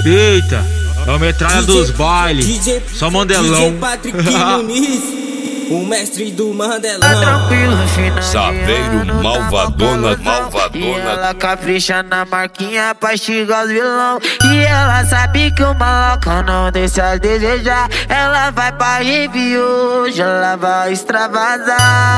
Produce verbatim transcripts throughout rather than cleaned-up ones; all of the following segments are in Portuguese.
Eita, é o metralha dos bailes, só Mandelão. D J Patrick Muniz, o mestre do Mandelão. Tá tranquilo, final Saveiro, malvadona, malvadona. E ela capricha na marquinha pra estigar os vilão. E ela sabe que o maloca não deixa a desejar. Ela vai pra rave hoje, ela vai extravasar.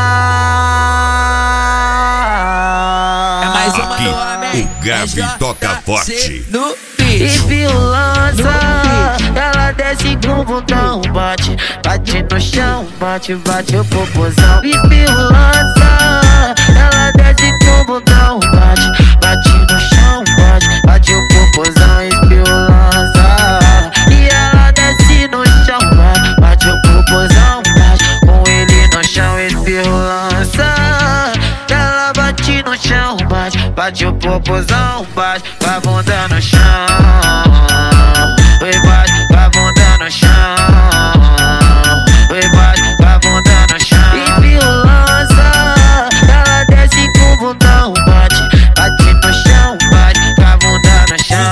É mais uma Aqui, do homem. o Gabi toca forte. No E violância, ela desce com o botão, bate, bate no chão, bate, bate o popozão. E violância, ela desce com o botão, bate, bate no chão, bate, bate o popozão. E violância, e ela desce no chão, bate, bate o popozão, bate com ele no chão. E violância, ela bate no chão, bate, bate o popozão, bate, com a bunda no chão. Oi, bate, com a bunda no chão. Oi, bate, com a bunda no chão. E violância, ela desce com o bundão, bate, bate no chão, bate, com a bunda no chão.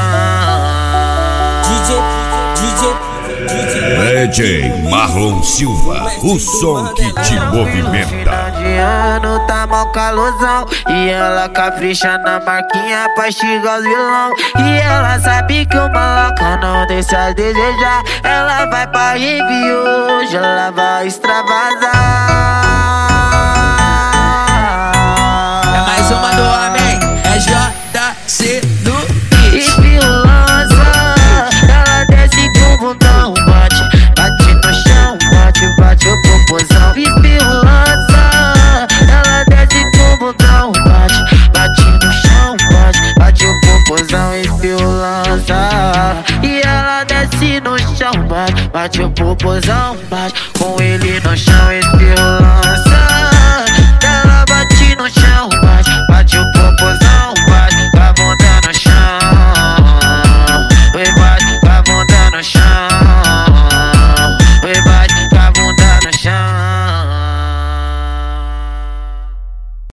D J, D J Marlon Silva, o som que te movimenta. Final de ano tá mal calorzão, e ela capricha na marquinha pra estigar os vilão. E ela sabe que o maloca não deixa a desejar. Ela vai pra rave hoje, ela vai extravasar. é mais uma do homem. É J C do E violância, ela desce com o bundão, bate, bate no chão, bate, bate o popozão. E violância, ela desce com o bundão, bate, bate no chão, bate, bate o popozão. E violância, e ela desce no chão, bate, bate o popozão, bate